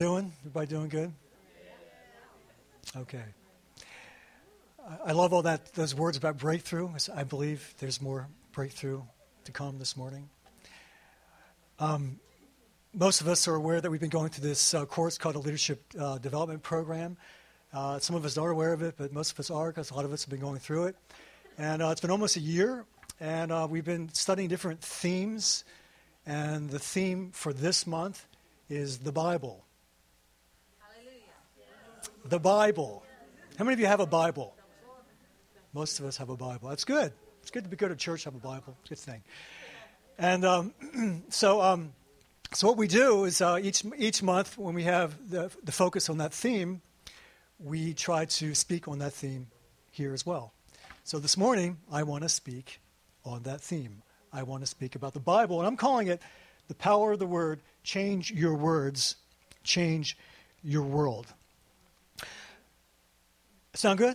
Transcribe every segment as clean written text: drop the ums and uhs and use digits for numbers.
Doing? Everybody doing good? Okay. I love all those words about breakthrough. I believe there's more breakthrough to come this morning. Most of us are aware that we've been going through this course called a Leadership Development Program. Some of us aren't aware of it, but most of us are because a lot of us have been going through it. And it's been almost a year, and we've been studying different themes. And the theme for this month is the Bible. The Bible. How many of you have a Bible? Most of us have a Bible. That's good. It's good to go to church, have a Bible. It's a good thing. And so what we do is each month when we have the focus on that theme, we try to speak on that theme here as well. So this morning, I want to speak on that theme. I want to speak about the Bible, and I'm calling it the power of the word. Change your words, change your world. Sound good?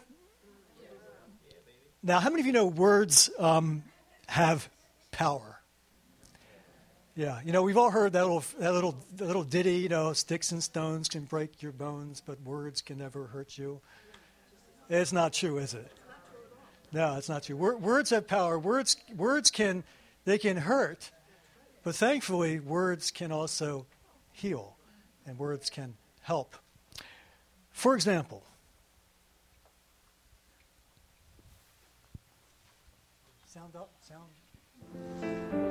Now, how many of you know words have power? Yeah, we've all heard that little ditty. Sticks and stones can break your bones, but words can never hurt you. It's not true, is it? No, it's not true. Words have power. Words can hurt, but thankfully, words can also heal, and words can help. For example. Sound up, sound.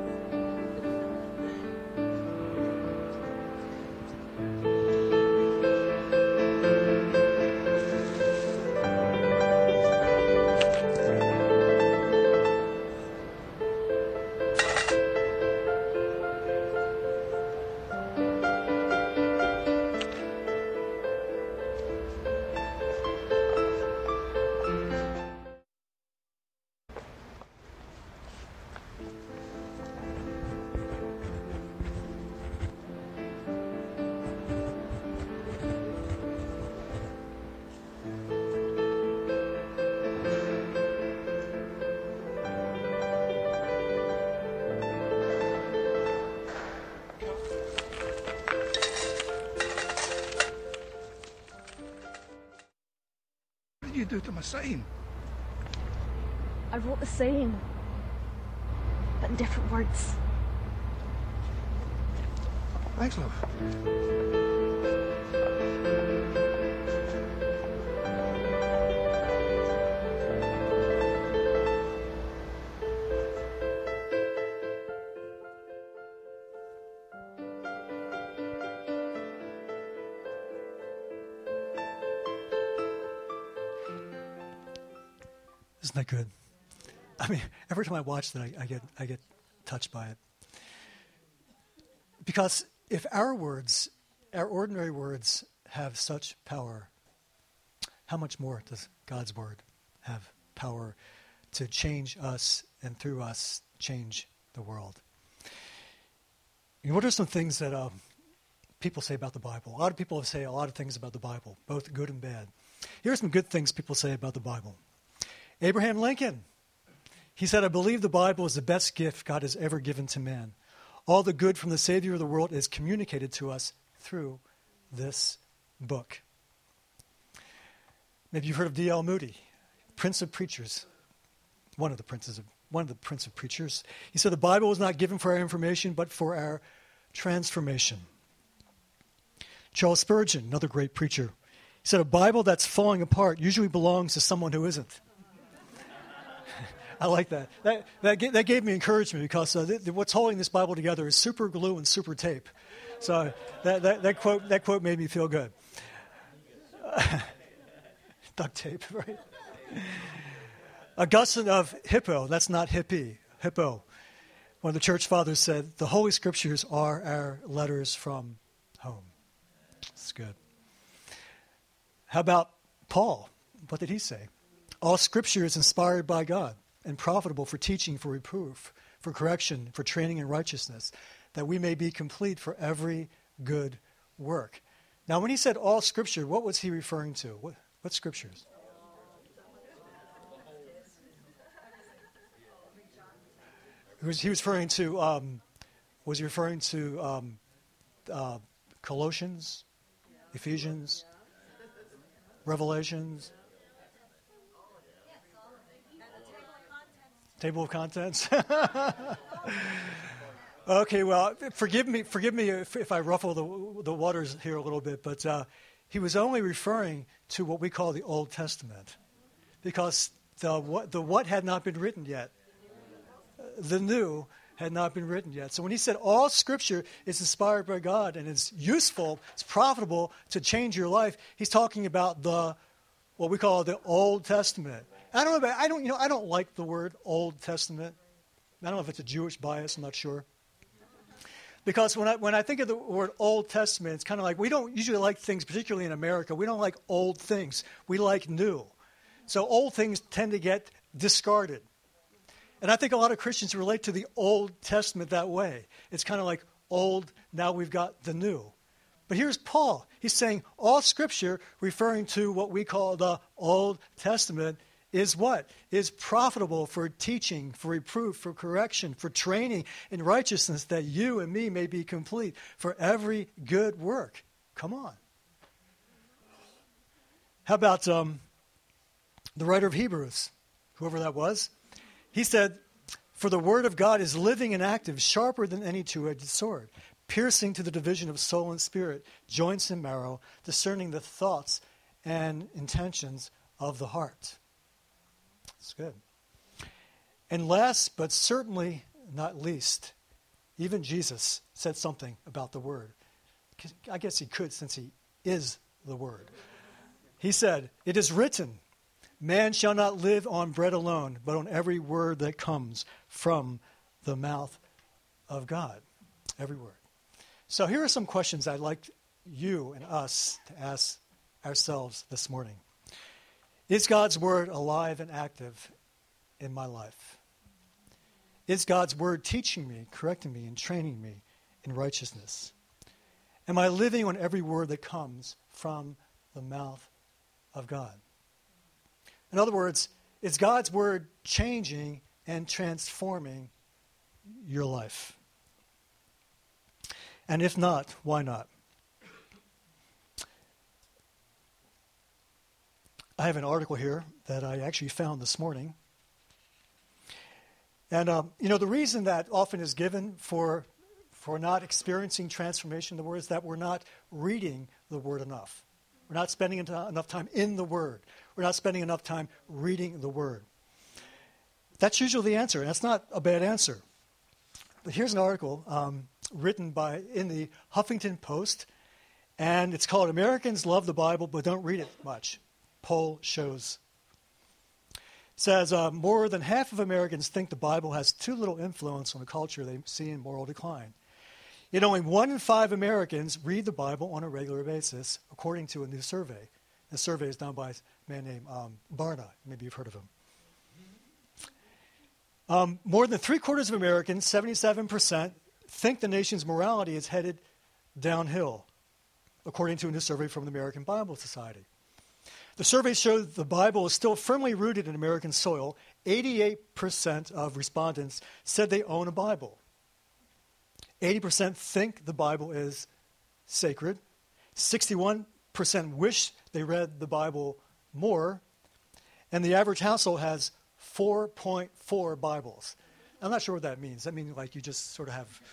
You do to my sign? I wrote the saying, but in different words. Thanks, love. Isn't that good? I mean, every time I watch that, I get touched by it. Because if our words, our ordinary words, have such power, how much more does God's word have power to change us and through us change the world? What are some things that people say about the Bible? A lot of people say a lot of things about the Bible, both good and bad. Here are some good things people say about the Bible. Abraham Lincoln, he said, "I believe the Bible is the best gift God has ever given to man. All the good from the Savior of the world is communicated to us through this book." Maybe you've heard of D.L. Moody, Prince of Preachers, one of the Prince of Preachers. He said, "The Bible was not given for our information, but for our transformation." Charles Spurgeon, another great preacher, he said, "A Bible that's falling apart usually belongs to someone who isn't." I like that. That gave me encouragement because what's holding this Bible together is super glue and super tape. So that quote made me feel good. Duct tape, right? Augustine of Hippo, that's not hippie, Hippo. One of the church fathers said, "The Holy Scriptures are our letters from home." That's good. How about Paul? What did he say? "All Scripture is inspired by God and profitable for teaching, for reproof, for correction, for training in righteousness, that we may be complete for every good work." Now, when he said all Scripture, what was he referring to? What Scriptures? He was referring to, Colossians? Ephesians, Revelations, table of contents. Okay, well, forgive me if I ruffle the waters here a little bit, but he was only referring to what we call the Old Testament, because the what had not been written yet. The new had not been written yet. So when he said all Scripture is inspired by God and it's useful, it's profitable to change your life, he's talking about what we call the Old Testament. I don't like the word Old Testament. I don't know if it's a Jewish bias. I'm not sure. Because when I think of the word Old Testament, it's kind of like we don't usually like things, particularly in America. We don't like old things. We like new. So old things tend to get discarded. And I think a lot of Christians relate to the Old Testament that way. It's kind of like old, now we've got the new. But here's Paul. He's saying all Scripture, referring to what we call the Old Testament, is what? Is profitable for teaching, for reproof, for correction, for training in righteousness, that you and me may be complete, for every good work. Come on. How about the writer of Hebrews, whoever that was? He said, for the word of God is living and active, sharper than any two-edged sword, piercing to the division of soul and spirit, joints and marrow, discerning the thoughts and intentions of the heart. That's good. And last, but certainly not least, even Jesus said something about the Word. I guess he could, since he is the Word. He said, it is written, man shall not live on bread alone, but on every word that comes from the mouth of God. Every word. So here are some questions I'd like you and us to ask ourselves this morning. Is God's Word alive and active in my life? Is God's Word teaching me, correcting me, and training me in righteousness? Am I living on every word that comes from the mouth of God? In other words, is God's Word changing and transforming your life? And if not, why not? I have an article here that I actually found this morning. And, the reason that often is given for not experiencing transformation in the Word is that we're not reading the Word enough. We're not spending enough time in the Word. We're not spending enough time reading the Word. That's usually the answer, and that's not a bad answer. But here's an article written in the Huffington Post, and it's called Americans Love the Bible but Don't Read It Much. Poll shows. It says more than half of Americans think the Bible has too little influence on the culture they see in moral decline. Yet only 1 in 5 Americans read the Bible on a regular basis, according to a new survey. The survey is done by a man named Barna. Maybe you've heard of him. More than 3/4 of Americans, 77%, think the nation's morality is headed downhill, according to a new survey from the American Bible Society. The survey showed the Bible is still firmly rooted in American soil. 88% of respondents said they own a Bible. 80% think the Bible is sacred. 61% wish they read the Bible more. And the average household has 4.4 Bibles. I'm not sure what that means. That means like you just sort of have...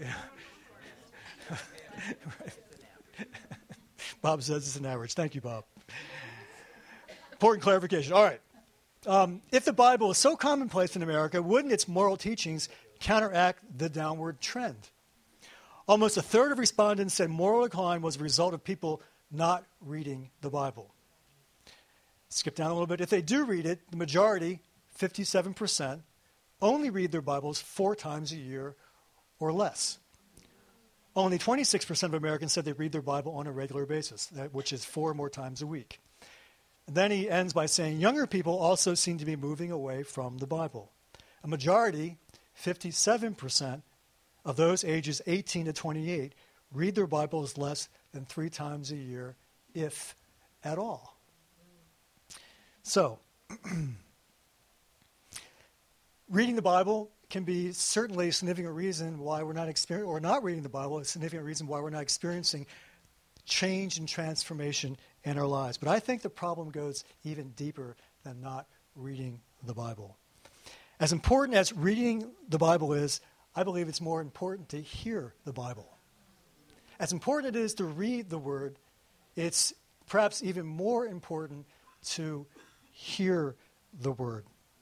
Bob says it's an average. Thank you, Bob. Important clarification. All right. If the Bible is so commonplace in America, wouldn't its moral teachings counteract the downward trend? Almost a third of respondents said moral decline was a result of people not reading the Bible. Skip down a little bit. If they do read it, the majority, 57%, only read their Bibles 4 times a year or less. Only 26% of Americans said they read their Bible on a regular basis, which is 4 more times a week. And then he ends by saying younger people also seem to be moving away from the Bible. A majority, 57%, of those ages 18 to 28 read their Bibles less than 3 times a year, if at all. So, reading the Bible can be certainly a significant reason why we're not experiencing, or not reading the Bible, a significant reason why we're not experiencing change and transformation in our lives. But I think the problem goes even deeper than not reading the Bible. As important as reading the Bible is, I believe it's more important to hear the Bible. As important it is to read the Word, it's perhaps even more important to hear the Word.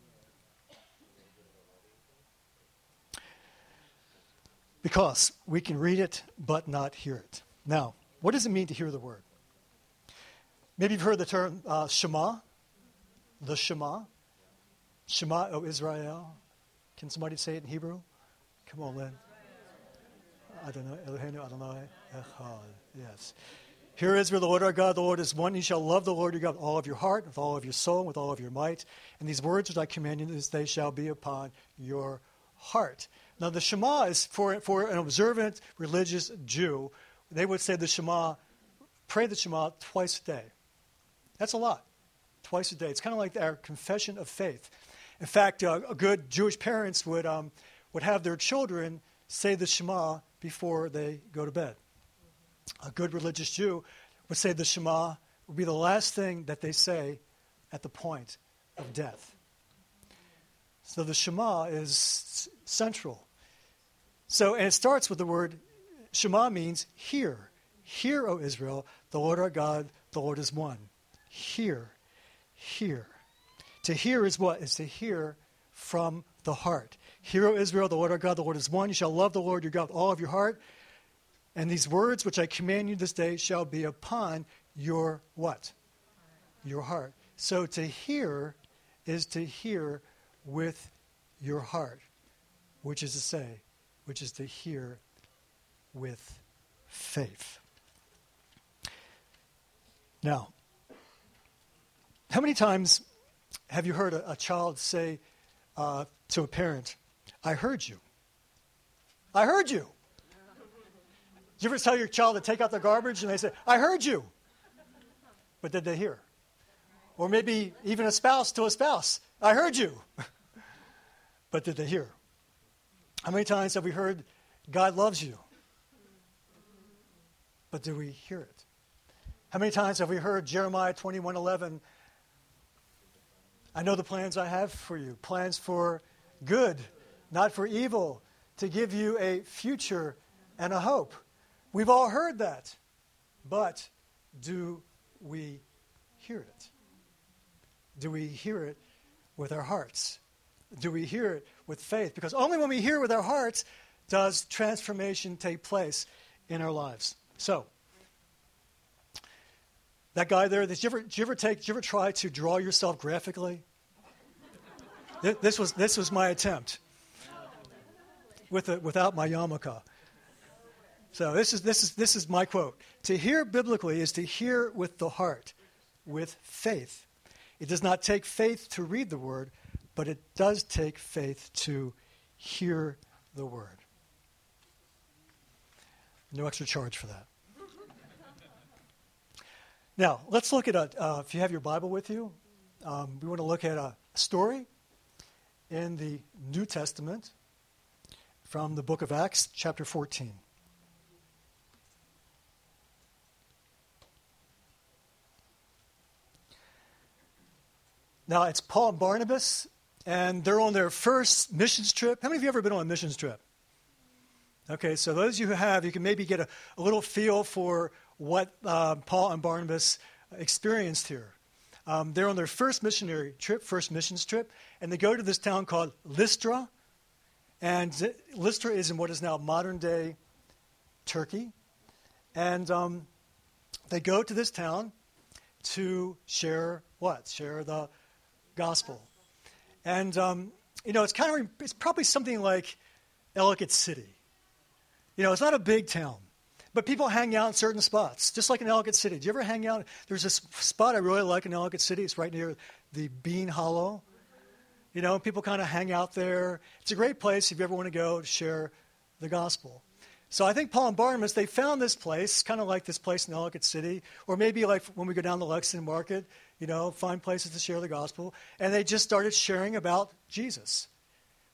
Because we can read it but not hear it. Now, what does it mean to hear the Word? Maybe you've heard the term Shema, the Shema. Shema, O Israel. Can somebody say it in Hebrew? Come on, Lynn. Adonai, Eloheinu, Adonai, Echad. Yes. Hear Israel, the Lord our God, the Lord is one. You shall love the Lord your God with all of your heart, with all of your soul, with all of your might. And these words which I command you, they shall be upon your heart. Now, the Shema is for an observant religious Jew. They would say the Shema, pray the Shema twice a day. That's a lot. Twice a day. It's kind of like our confession of faith. In fact, good Jewish parents would have their children say the Shema before they go to bed. A good religious Jew would say the Shema would be the last thing that they say at the point of death. So the Shema is central. And it starts with the word Shema means hear. Hear, O Israel, the Lord our God, the Lord is one. Hear. Hear. To hear is what? Is to hear from the heart. Hear, O Israel, the Lord our God, the Lord is one. You shall love the Lord your God with all of your heart. And these words which I command you this day shall be upon your what? Your heart. So to hear is to hear with your heart, which is to hear with faith. Now, how many times have you heard a child say to a parent, I heard you. I heard you. Did you ever tell your child to take out the garbage and they say, I heard you? But did they hear? Or maybe even a spouse to a spouse, I heard you. But did they hear? How many times have we heard God loves you? But do we hear it? How many times have we heard Jeremiah 21:11? I know the plans I have for you, plans for good, not for evil, to give you a future and a hope. We've all heard that, but do we hear it? Do we hear it with our hearts? Do we hear it with faith? Because only when we hear with our hearts does transformation take place in our lives. So, that guy there, did you ever try to draw yourself graphically? This was my attempt without my yarmulke. So this is my quote. To hear biblically is to hear with the heart, with faith. It does not take faith to read the word, but it does take faith to hear the word. No extra charge for that. Now, let's look at, if you have your Bible with you, we want to look at a story in the New Testament from the book of Acts, chapter 14. Now, it's Paul and Barnabas, and they're on their first missions trip. How many of you have ever been on a missions trip? Okay, so those of you who have, you can maybe get a little feel for what Paul and Barnabas experienced here. They're on their first missions trip, and they go to this town called Lystra. And Lystra is in what is now modern-day Turkey. And they go to this town to share what? Share the gospel. And, it's probably something like Ellicott City. It's not a big town. But people hang out in certain spots, just like in Ellicott City. Do you ever hang out? There's this spot I really like in Ellicott City. It's right near the Bean Hollow. People kind of hang out there. It's a great place if you ever want to go to share the gospel. So I think Paul and Barnabas, they found this place, kind of like this place in Ellicott City, or maybe like when we go down to Lexington Market, find places to share the gospel. And they just started sharing about Jesus.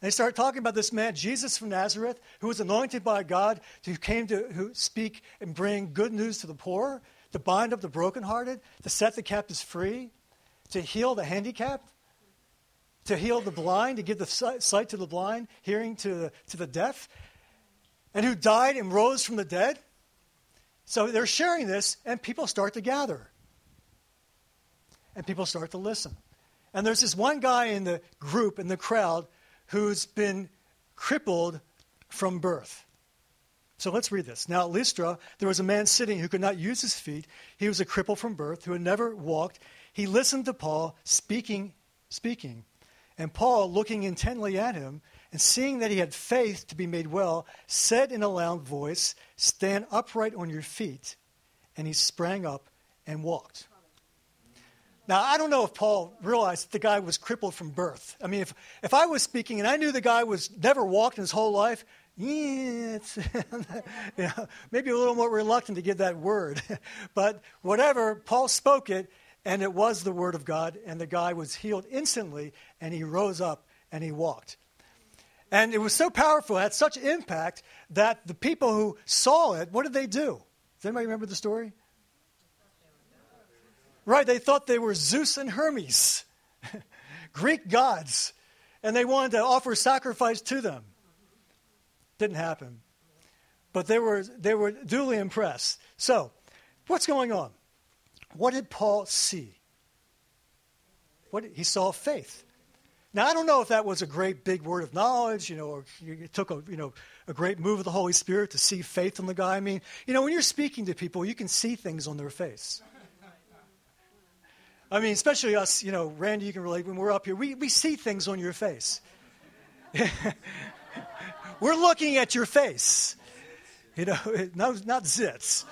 They started talking about this man, Jesus from Nazareth, who was anointed by God, who speak and bring good news to the poor, to bind up the brokenhearted, to set the captives free, to heal the handicapped, to heal the blind, to give the sight to the blind, hearing to the deaf, and who died and rose from the dead. So they're sharing this, and people start to gather. And people start to listen. And there's this one guy in the group, in the crowd, who's been crippled from birth. So let's read this. Now at Lystra, there was a man sitting who could not use his feet. He was a cripple from birth, who had never walked. He listened to Paul speaking. And Paul, looking intently at him, and seeing that he had faith to be made well, said in a loud voice, "Stand upright on your feet." And he sprang up and walked. Now, I don't know if Paul realized the guy was crippled from birth. I mean, if I was speaking and I knew the guy was never walked in his whole life, it's maybe a little more reluctant to give that word. But whatever, Paul spoke it, and it was the word of God, and the guy was healed instantly, and he rose up and he walked. And it was so powerful, it had such impact, that the people who saw it, what did they do? Does anybody remember the story? Right, they thought they were Zeus and Hermes, Greek gods, and they wanted to offer sacrifice to them. Didn't happen. But they were duly impressed. So, what's going on? What did Paul see? He saw faith. Now, I don't know if that was a great big word of knowledge, or it took a great move of the Holy Spirit to see faith in the guy. I mean, when you're speaking to people, you can see things on their face. I mean, especially us, Randy, you can relate. When we're up here, we see things on your face. We're looking at your face. Not zits.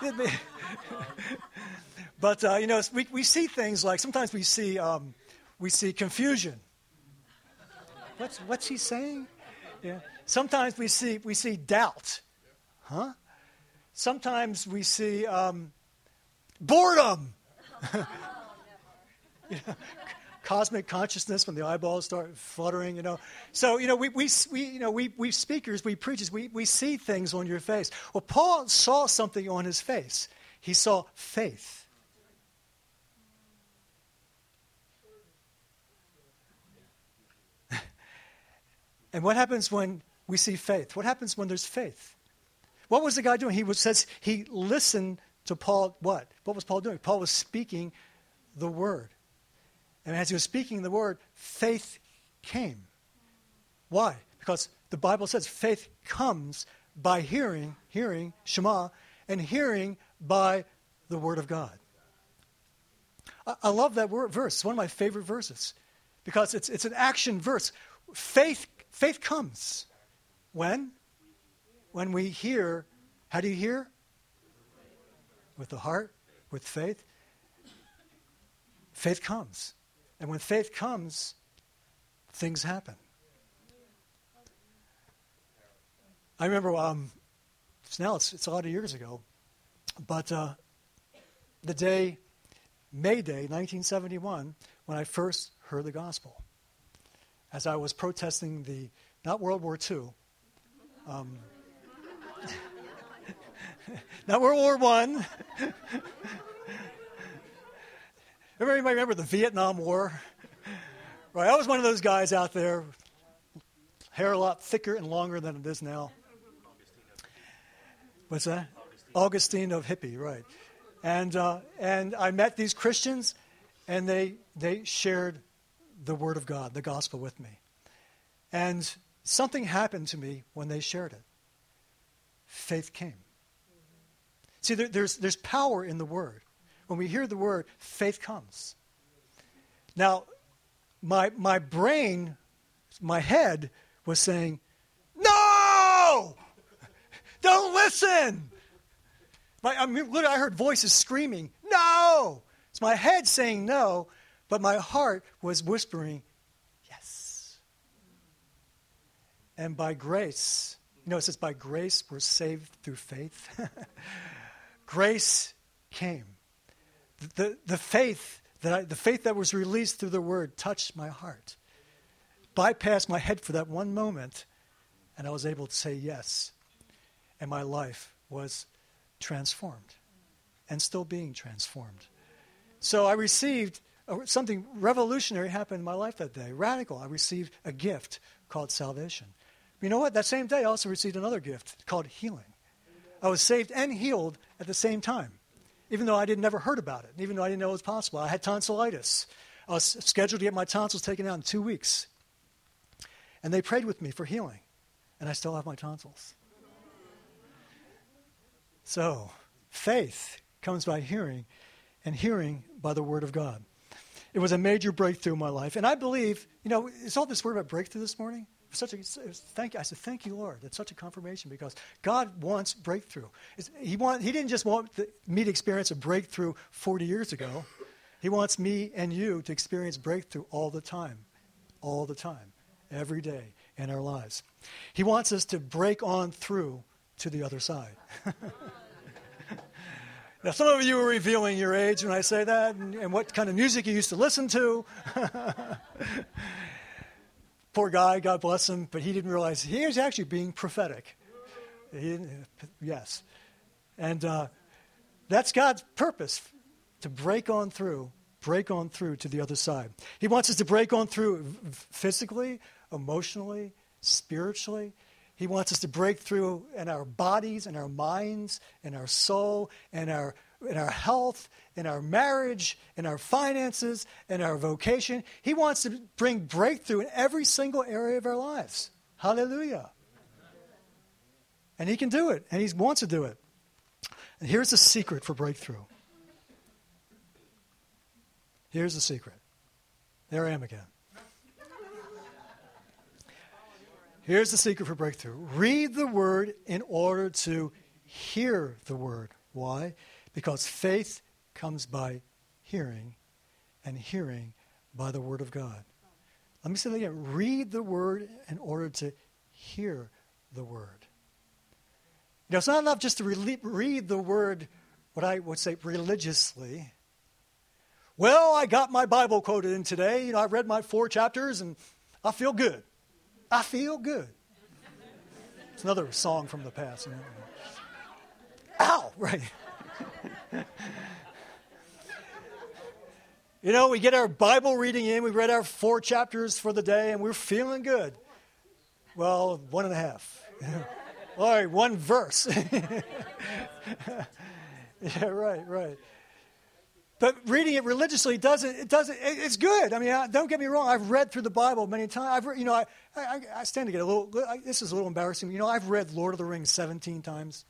But, we see things like, sometimes we see confusion. What's he saying? Yeah. Sometimes we see doubt. Huh? Sometimes we see boredom. Cosmic consciousness when the eyeballs start fluttering. So we speakers, we preachers, we see things on your face. Well, Paul saw something on his face. He saw faith. And what happens when we see faith? What happens when there's faith? What was the guy doing? He listened to Paul. What? What was Paul doing? Paul was speaking the word. And as he was speaking the word, faith came. Why? Because the Bible says faith comes by hearing, Shema, and hearing by the word of God. I love that verse. It's one of my favorite verses because it's an action verse. Faith comes. When? When we hear. How do you hear? With the heart, with faith. Faith comes. And when faith comes, things happen. I remember, it's a lot of years ago, but the day, May Day, 1971, when I first heard the gospel, as I was protesting not World War II, not World War I. Everybody remember the Vietnam War? Right, I was one of those guys out there, hair a lot thicker and longer than it is now. What's that? Augustine of Hippie, right. And I met these Christians, and they shared the Word of God, the gospel with me. And something happened to me when they shared it. Faith came. See, there's power in the Word. When we hear the word, faith comes. Now, my brain, my head was saying, no! Don't listen! I heard voices screaming, no! It's my head saying no, but my heart was whispering, yes. And by grace, it says by grace we're saved through faith. Grace came. The faith that was released through the word touched my heart. bypassed my head for that one moment, and I was able to say yes. And my life was transformed and still being transformed. So I received something revolutionary happened in my life that day, radical. I received a gift called salvation. You know what? That same day I also received another gift called healing. I was saved and healed at the same time, even though I never heard about it, even though I didn't know it was possible. I had tonsillitis. I was scheduled to get my tonsils taken out in 2 weeks. And they prayed with me for healing, and I still have my tonsils. So, faith comes by hearing, and hearing by the Word of God. It was a major breakthrough in my life. And I believe, it's all this word about breakthrough this morning. Thank you. I said, thank you, Lord. That's such a confirmation because God wants breakthrough. He didn't just want me to experience a breakthrough 40 years ago. He wants me and you to experience breakthrough all the time, every day in our lives. He wants us to break on through to the other side. Now, some of you are revealing your age when I say that and what kind of music you used to listen to. Poor guy, God bless him, but he didn't realize he was actually being prophetic. Yes. And that's God's purpose, to break on through to the other side. He wants us to break on through physically, emotionally, spiritually. He wants us to break through in our bodies, in our minds, in our soul, in our health, in our marriage, in our finances, in our vocation. He wants to bring breakthrough in every single area of our lives. Hallelujah. And he can do it, and he wants to do it. And here's the secret for breakthrough. Here's the secret. There I am again. Here's the secret for breakthrough. Read the Word in order to hear the Word. Why? Because faith comes by hearing, and hearing by the Word of God. Let me say that again. Read the Word in order to hear the Word. It's not enough just to read the Word, what I would say, religiously. Well, I got my Bible quoted in today. I read my 4 chapters, and I feel good. I feel good. It's another song from the past. Ow! Right. We get our Bible reading in. We read our 4 chapters for the day, and we're feeling good. Well, 1.5. All right, 1 verse. Yeah, right. But reading it religiously it's good. I mean, don't get me wrong. I've read through the Bible many times. I stand to get a little, this is a little embarrassing. I've read Lord of the Rings 17 times.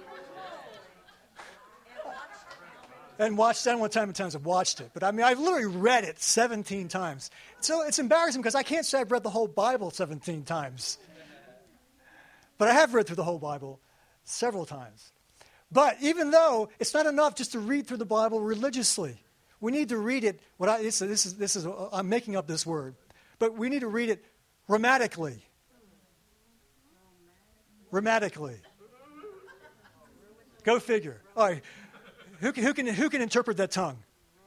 And watched that one time times I've watched it. But I mean, I've literally read it 17 times. So it's embarrassing because I can't say I've read the whole Bible 17 times. But I have read through the whole Bible several times. But even though it's not enough just to read through the Bible religiously, we need to read it. I'm making up this word, but we need to read it rhematically. Rhematically. Go figure. All right, who can interpret that tongue?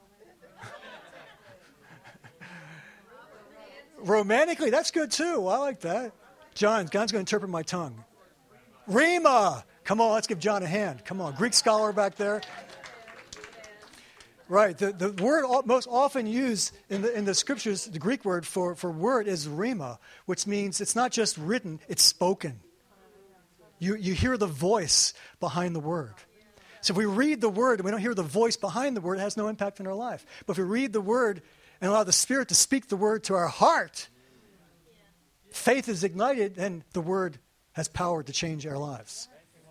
Romantically, that's good too. I like that. John's going to interpret my tongue. Rhema. Come on, let's give John a hand. Come on, Greek scholar back there. Right, the word most often used in the scriptures, the Greek word for word is rhema, which means it's not just written, it's spoken. You hear the voice behind the word. So if we read the word and we don't hear the voice behind the word, it has no impact in our life. But if we read the word and allow the Spirit to speak the word to our heart, faith is ignited and the word has power to change our lives.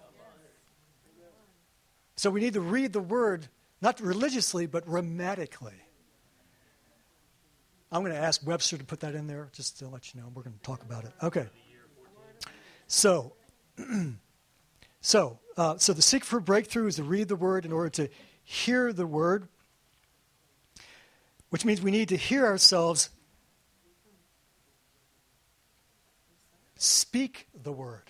So we need to read the word, not religiously, but rhematically. I'm going to ask Webster to put that in there, just to let you know. We're going to talk about it. Okay. So the secret for breakthrough is to read the word in order to hear the word, which means we need to hear ourselves speak the word.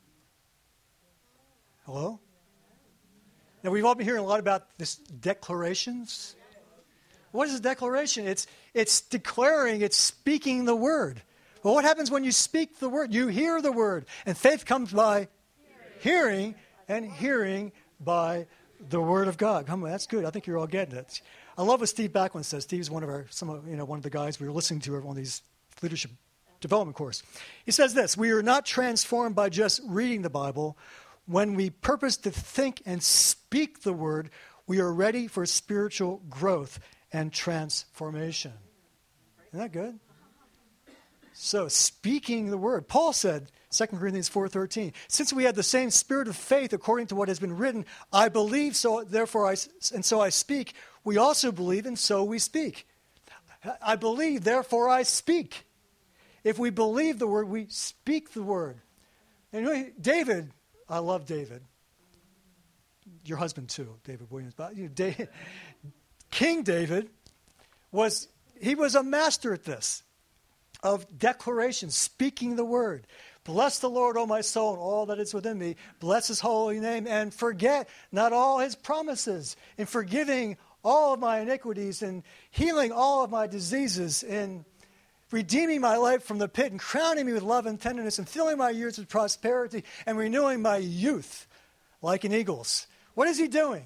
Hello? Now, we've all been hearing a lot about this declarations. What is a declaration? It's declaring, it's speaking the word. Well, what happens when you speak the word? You hear the word. And faith comes by hearing, and hearing by the word of God. Come on, that's good. I think you're all getting it. I love what Steve Backlund says. Steve's one of the guys we were listening to on these leadership development course. He says this: we are not transformed by just reading the Bible. When we purpose to think and speak the word, we are ready for spiritual growth and transformation. Isn't that good? So, speaking the word. Paul said, 2 Corinthians 4:13, since we have the same spirit of faith according to what has been written, I believe, so therefore I speak. We also believe, and so we speak. I believe, therefore I speak. If we believe the word, we speak the word. And David, I love David. Your husband too, David Williams. But King David was a master at this, of declaration, speaking the word. Bless the Lord, O my soul, and all that is within me. Bless his holy name, and forget not all his promises, in forgiving all of my iniquities, and healing all of my diseases, and redeeming my life from the pit, and crowning me with love and tenderness, and filling my years with prosperity, and renewing my youth like an eagle's. What is he doing?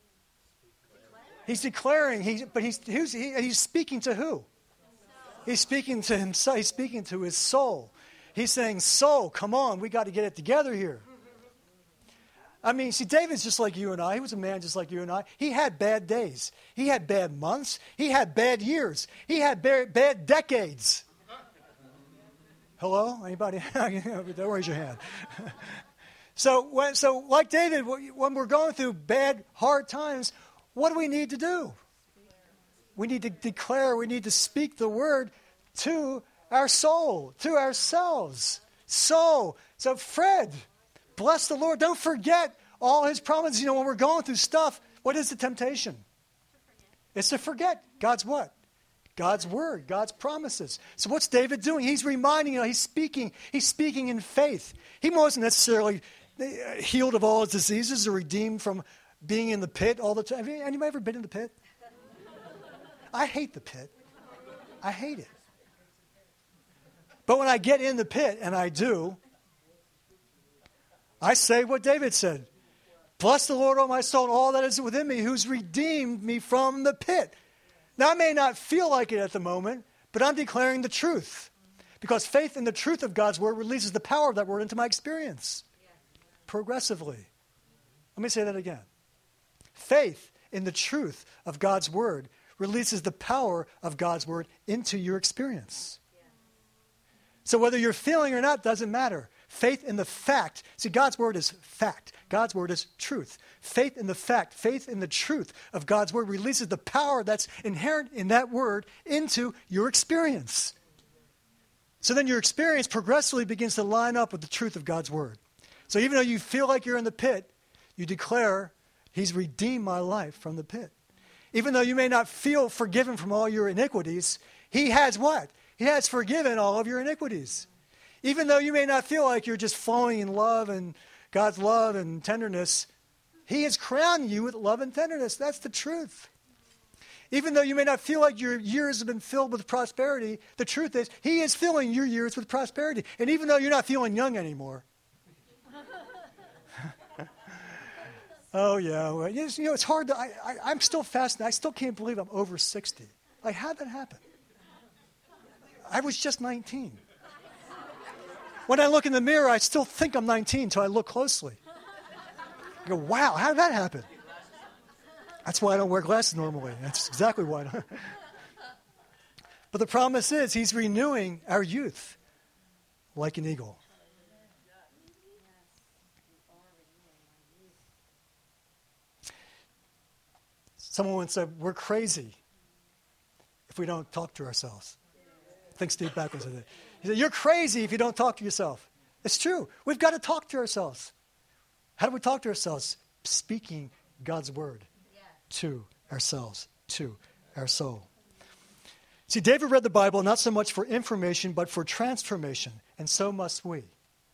He's declaring, but he's speaking to who? He's speaking to himself. He's speaking to his soul. He's saying, soul, come on, we got to get it together here. I mean, see, David's just like you and I. He was a man just like you and I. He had bad days. He had bad months. He had bad years. He had bad decades. Hello? Anybody? Don't raise your hand. So like David, when we're going through bad, hard times, what do we need to do? We need to declare, we need to speak the word to our soul, to ourselves. So Fred, bless the Lord. Don't forget all his promises. When we're going through stuff, what is the temptation? It's to forget God's what? God's word, God's promises. So what's David doing? He's reminding, he's speaking in faith. He wasn't necessarily healed of all his diseases or redeemed from being in the pit all the time. Have anybody ever been in the pit? I hate the pit. I hate it. But when I get in the pit, and I do, I say what David said. Bless the Lord, O my soul, and all that is within me, who's redeemed me from the pit. Now, I may not feel like it at the moment, but I'm declaring the truth. Because faith in the truth of God's word releases the power of that word into my experience. Progressively. Let me say that again. Faith in the truth of God's word releases the power of God's word into your experience. So whether you're feeling or not doesn't matter. Faith in the fact. See, God's word is fact. God's word is truth. Faith in the fact, faith in the truth of God's word releases the power that's inherent in that word into your experience. So then your experience progressively begins to line up with the truth of God's word. So even though you feel like you're in the pit, you declare, he's redeemed my life from the pit. Even though you may not feel forgiven from all your iniquities, he has what? He has forgiven all of your iniquities. Even though you may not feel like you're just flowing in love and God's love and tenderness, he has crowned you with love and tenderness. That's the truth. Even though you may not feel like your years have been filled with prosperity, the truth is he is filling your years with prosperity. And even though you're not feeling young anymore. Oh, yeah. Well, it's hard to, I'm still fascinated. I still can't believe I'm over 60. Like, how'd that happen? I was just 19. When I look in the mirror, I still think I'm 19 until I look closely. I go, wow, how did that happen? That's why I don't wear glasses normally. That's exactly why I don't. But the promise is he's renewing our youth like an eagle. Someone once said, we're crazy if we don't talk to ourselves. I think Steve Backlund said that. He said, you're crazy if you don't talk to yourself. It's true. We've got to talk to ourselves. How do we talk to ourselves? Speaking God's word to ourselves, to our soul. See, David read the Bible not so much for information, but for transformation. And so must we.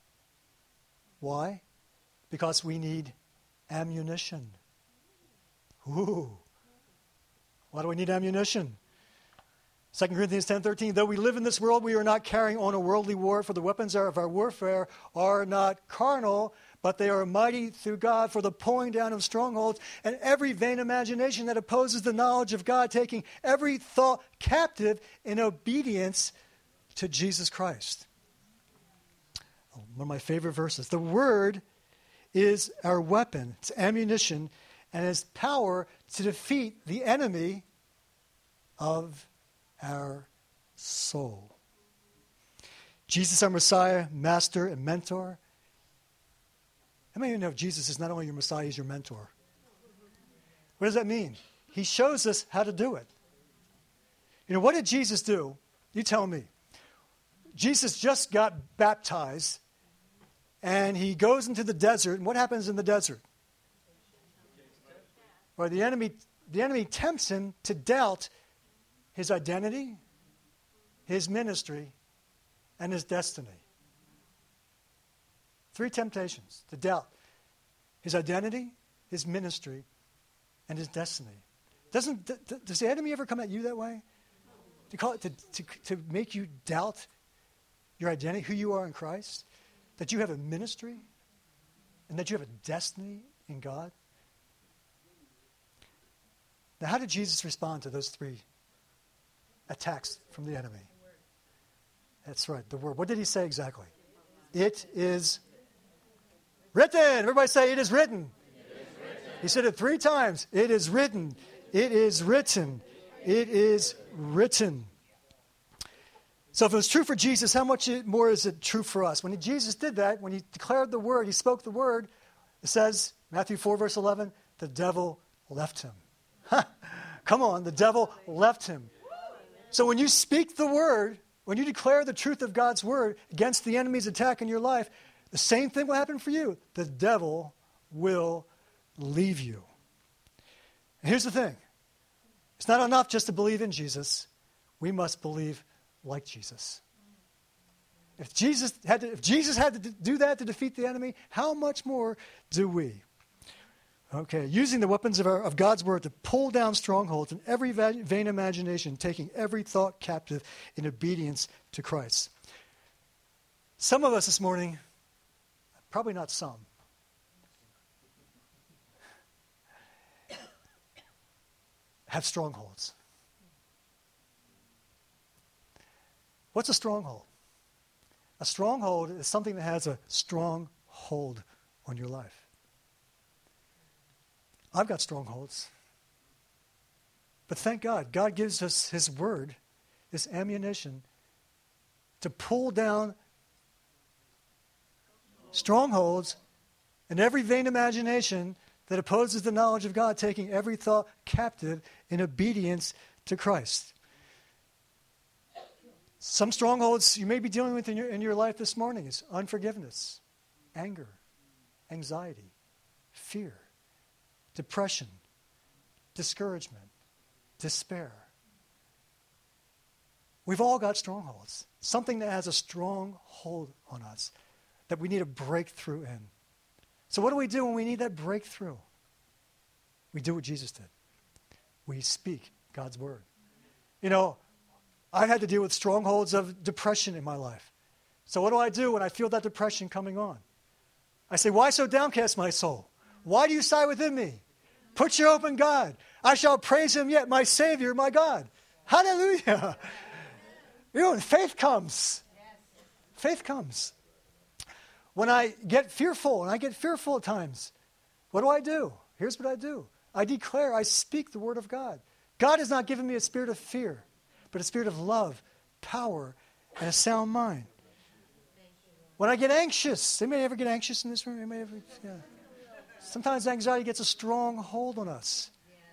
Why? Because we need ammunition. Ooh. Why do we need ammunition? 2 Corinthians 10:13, though we live in this world, we are not carrying on a worldly war, for the weapons of our warfare are not carnal, but they are mighty through God for the pulling down of strongholds and every vain imagination that opposes the knowledge of God, taking every thought captive in obedience to Jesus Christ. One of my favorite verses. The word is our weapon, it's ammunition, and has power to defeat the enemy of our soul. Jesus, our Messiah, Master, and Mentor. How many of you know Jesus is not only your Messiah, he's your mentor? What does that mean? He shows us how to do it. You know, what did Jesus do? You tell me. Jesus just got baptized, and he goes into the desert. And what happens in the desert? Well, the enemy tempts him to doubt his identity, his ministry, and his destiny. 3 temptations to doubt his identity, his ministry, and his destiny. Does the enemy ever come at you that way? To make you doubt your identity, who you are in Christ? That you have a ministry? And that you have a destiny in God? Now, how did Jesus respond to those 3 attacks from the enemy? That's right, the word. What did he say exactly? It is written. Everybody say, it is written. It is written. He said it 3 times. It is written. It is written. It is written. So if it was true for Jesus, how much more is it true for us? When Jesus did that, when he declared the word, he spoke the word, it says, Matthew 4, verse 11, the devil left him. Come on, the devil left him. So when you speak the word, when you declare the truth of God's word against the enemy's attack in your life, the same thing will happen for you. The devil will leave you. And here's the thing. It's not enough just to believe in Jesus. We must believe like Jesus. If Jesus had to do that to defeat the enemy, how much more do we? Okay, using the weapons of God's word to pull down strongholds and every vain imagination, taking every thought captive in obedience to Christ. Some of us this morning, probably not some, have strongholds. What's a stronghold? A stronghold is something that has a strong hold on your life. I've got strongholds. But thank God, God gives us his word, this ammunition, to pull down strongholds and every vain imagination that opposes the knowledge of God, taking every thought captive in obedience to Christ. Some strongholds you may be dealing with in your life this morning is unforgiveness, anger, anxiety, fear, depression, discouragement, despair. We've all got strongholds. Something that has a strong hold on us that we need a breakthrough in. So what do we do when we need that breakthrough? We do what Jesus did. We speak God's word. You know, I've had to deal with strongholds of depression in my life. So what do I do when I feel that depression coming on? I say, why so downcast, my soul? Why do you sigh within me? Put your hope in God. I shall praise him yet, my Savior, my God. Hallelujah. You know, faith comes. Faith comes. When I get fearful, and I get fearful at times, what do? Here's what I do. I declare, I speak the word of God. God has not given me a spirit of fear, but a spirit of love, power, and a sound mind. When I get anxious, anybody ever get anxious in this room? Anybody ever? Yeah. Sometimes anxiety gets a strong hold on us.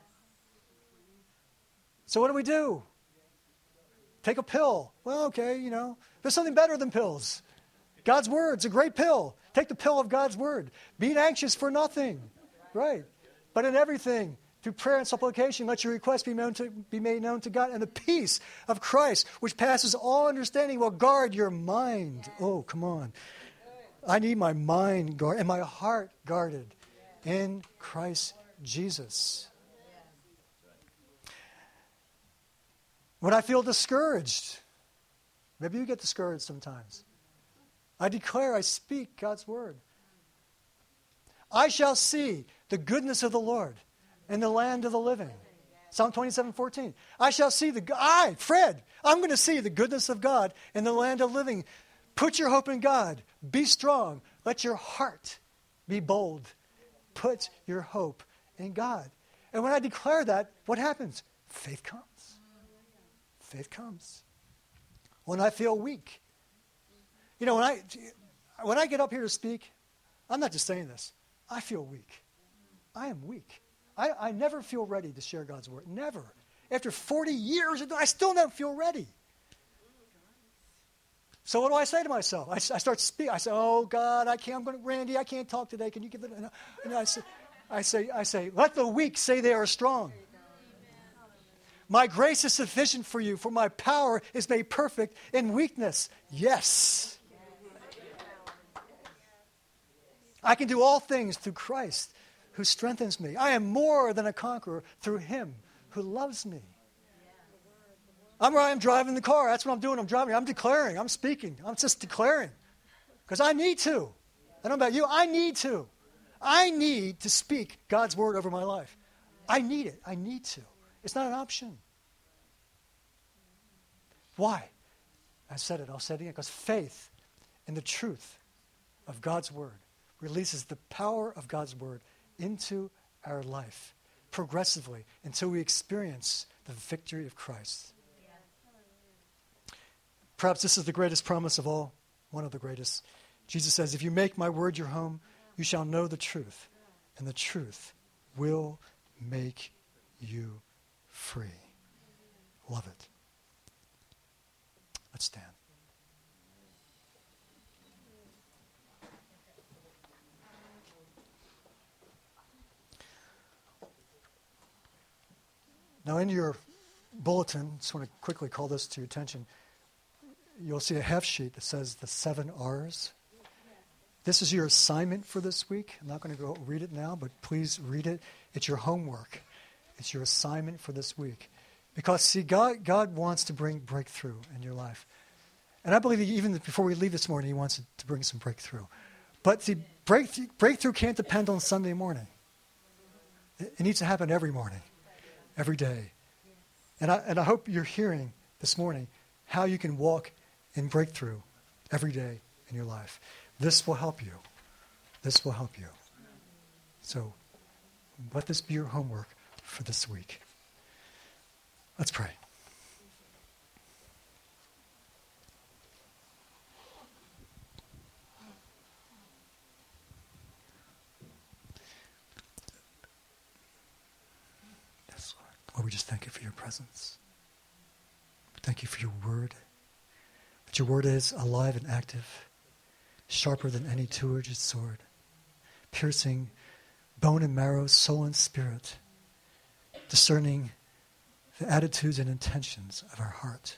So what do? Take a pill. Well, okay, you know, there's something better than pills. God's word's a great pill. Take the pill of God's word. Be anxious for nothing. Right. But in everything, through prayer and supplication, let your requests be made known to God. And the peace of Christ, which passes all understanding, will guard your mind. Oh, come on. I need my mind guarded and my heart guarded in Christ Jesus. When I feel discouraged, maybe you get discouraged sometimes, I declare, I speak God's word. I shall see the goodness of the Lord in the land of the living. Psalm 27:14. I shall see Fred, I'm going to see the goodness of God in the land of living. Put your hope in God. Be strong. Let your heart be bold. Put your hope in God. And when I declare that, what happens? Faith comes. Faith comes. When I feel weak. You know, when I get up here to speak, I'm not just saying this. I feel weak. I am weak. I never feel ready to share God's word. Never. After 40 years, I still don't feel ready. So what do I say to myself? I start speaking. I say, oh, God, I can't. Randy, I can't talk today. Can you give it? And I say, let the weak say they are strong. My grace is sufficient for you, for my power is made perfect in weakness. Yes. I can do all things through Christ who strengthens me. I am more than a conqueror through him who loves me. I'm driving the car. That's what I'm doing. I'm driving. I'm declaring. I'm speaking. I'm just declaring. Because I need to. I don't know about you. I need to. I need to speak God's word over my life. I need it. I need to. It's not an option. Why? I said it. I'll say it again. Because faith in the truth of God's word releases the power of God's word into our life progressively until we experience the victory of Christ. Perhaps this is the greatest promise of all, one of the greatest. Jesus says, if you make my word your home, you shall know the truth, and the truth will make you free. Love it. Let's stand. Now in your bulletin, just want to quickly call this to your attention, you'll see a half sheet that says the 7 R's. This is your assignment for this week. I'm not going to go read it now, but please read it. It's your homework. It's your assignment for this week. Because, see, God wants to bring breakthrough in your life. And I believe even before we leave this morning, he wants to bring some breakthrough. But see, breakthrough can't depend on Sunday morning. It needs to happen every morning, every day. And I hope you're hearing this morning how you can walk in breakthrough every day in your life. This will help you. This will help you. So let this be your homework for this week. Let's pray. Yes, Lord. Lord, we just thank you for your presence. Thank you for your word. That your word is alive and active, sharper than any two-edged sword, piercing bone and marrow, soul and spirit, discerning the attitudes and intentions of our heart.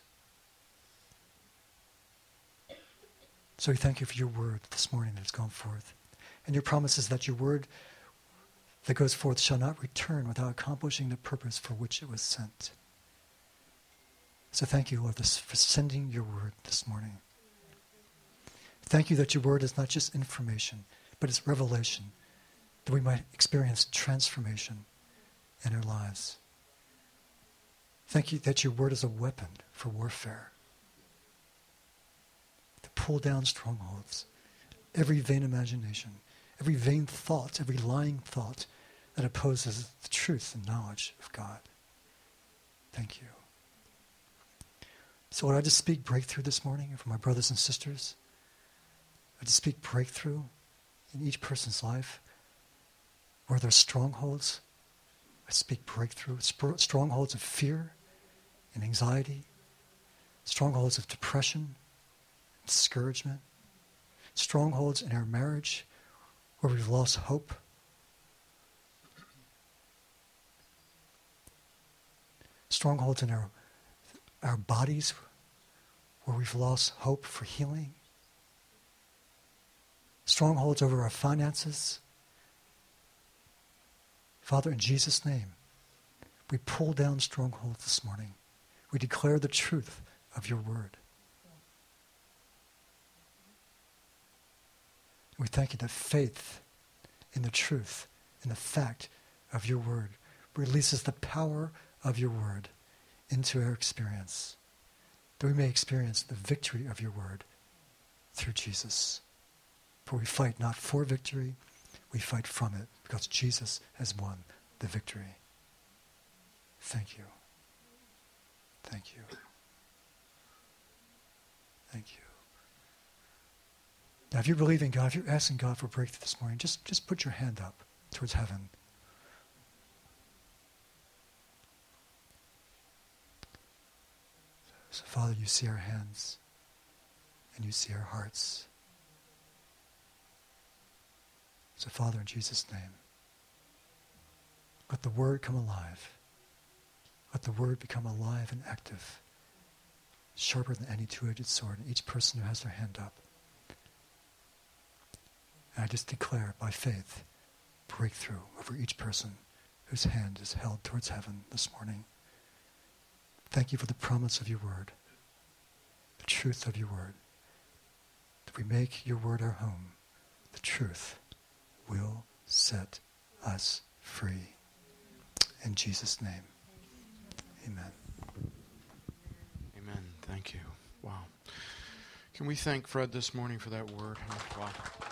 So we thank you for your word this morning that has gone forth. And your promise is that your word that goes forth shall not return without accomplishing the purpose for which it was sent. So thank you, Lord, for sending your word this morning. Thank you that your word is not just information, but it's revelation, that we might experience transformation in our lives. Thank you that your word is a weapon for warfare, to pull down strongholds, every vain imagination, every vain thought, every lying thought that opposes the truth and knowledge of God. Thank you. So Lord, I just speak breakthrough this morning for my brothers and sisters. I just speak breakthrough in each person's life. Where there's strongholds, I speak breakthrough. Strongholds of fear and anxiety. Strongholds of depression, discouragement. Strongholds in our marriage where we've lost hope. Strongholds in our bodies where we've lost hope for healing. Strongholds over our finances. Father, in Jesus' name, we pull down strongholds this morning. We declare the truth of your word. We thank you that faith in the truth, in the fact of your word, releases the power of your word into our experience, that we may experience the victory of your word through Jesus. For we fight not for victory, we fight from it, because Jesus has won the victory. Thank you. Thank you. Thank you. Now, if you're believing God, if you're asking God for breakthrough this morning, just put your hand up towards heaven. So, Father, you see our hands, and you see our hearts. So, Father, in Jesus' name, let the word come alive. Let the word become alive and active, sharper than any two-edged sword in each person who has their hand up. And I just declare by faith breakthrough over each person whose hand is held towards heaven this morning. Thank you for the promise of your word, the truth of your word. If we make your word our home, the truth will set us free. In Jesus' name, amen. Amen. Thank you. Wow. Can we thank Fred this morning for that word? Wow.